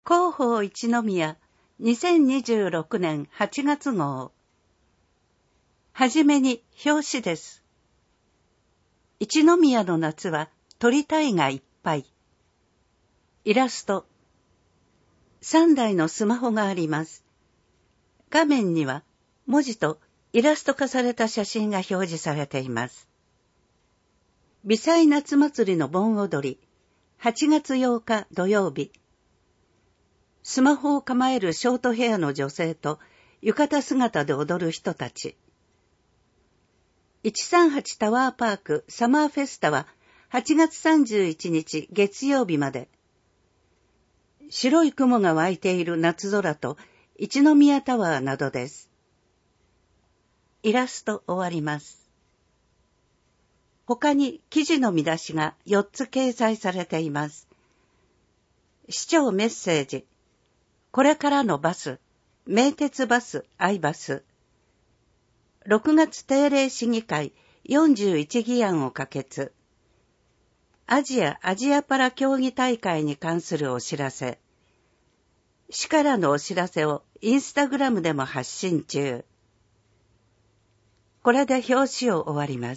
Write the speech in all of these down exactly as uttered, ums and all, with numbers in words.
広報一宮にせんにじゅうろくねんはちがつ号。はじめに表紙です。一宮の夏は鳥たいがいっぱい。イラスト。さんだいのスマホがあります。画面には文字とイラスト化された写真が表示されています。微細夏祭りの盆踊り、はちがつようか土曜日。スマホを構えるショートヘアの女性と浴衣姿で踊る人たち。いちさんはちタワーパークサマーフェスタははちがつさんじゅういちにち月曜日まで。白い雲が湧いている夏空と一宮タワーなどです。イラスト終わります。他に記事の見出しがよっつ掲載されています。市長メッセージ。これからのバス、名鉄バス、アイバス。ろくがつ定例市議会よんじゅういちぎあんを可決。アジア・アジアパラ競技大会に関するお知らせ。市からのお知らせをインスタグラムでも発信中。これで表紙を終わります。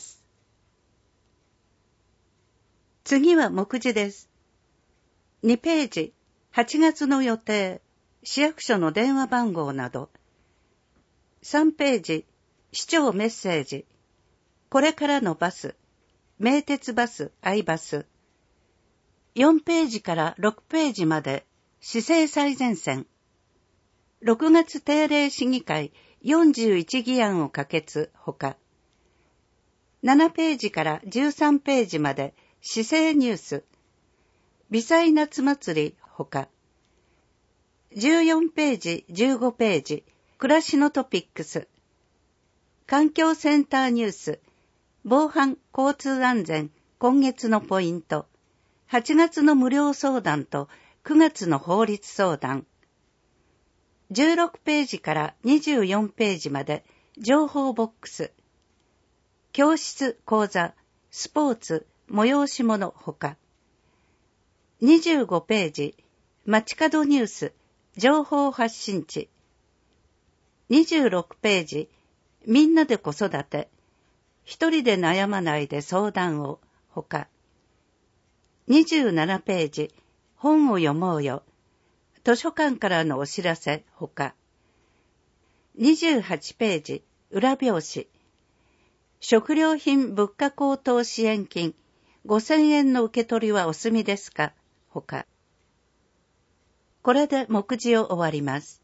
次は目次です。にページ、はちがつの予定、市役所の電話番号など。さんページ、市長メッセージ。これからのバス、名鉄バス、アイバス。よんページからろくページまで、市政最前線。ろくがつ定例市議会よんじゅういちぎあんを可決ほか。ななページからじゅうさんページまで、市政ニュース。微細夏祭りほか。じゅうよんページ、じゅうごページ、暮らしのトピックス。環境センターニュース、防犯交通安全、今月のポイント。はちがつの無料相談とくがつの法律相談。じゅうろくページからにじゅうよんページまで、情報ボックス。教室、講座、スポーツ、催し物ほか。にじゅうごページ、街角ニュース、情報発信地。にじゅうろくページ、みんなで子育て。一人で悩まないで相談を、ほか。にじゅうななページ、本を読もうよ。図書館からのお知らせ、ほか。にじゅうはちページ、裏表紙。食料品物価高騰支援金、ごせんえんの受け取りはお済みですか、ほか。これで目次を終わります。